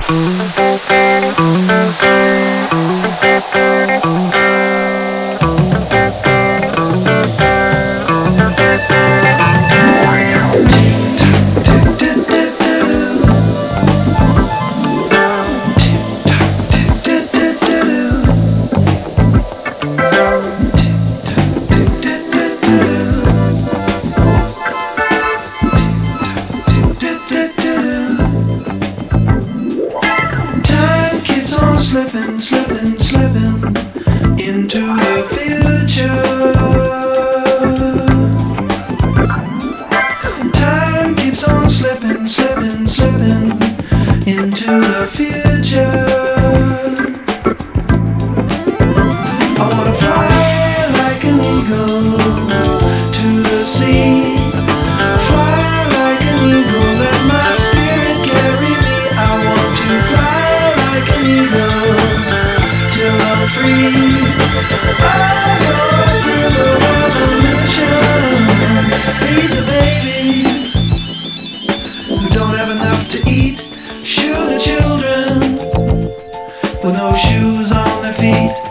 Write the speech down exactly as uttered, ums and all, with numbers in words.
Slipping, slipping, slipping into the future. Time keeps on slipping, slipping, slipping into the future. I wanna fly like an eagle to the sea. Fly like an eagle, let my spirit carry me. I want to fly like an eagle till I'm free. I go through the revolution, feed the babies who don't have enough to eat, shoe the children with no shoes on their feet.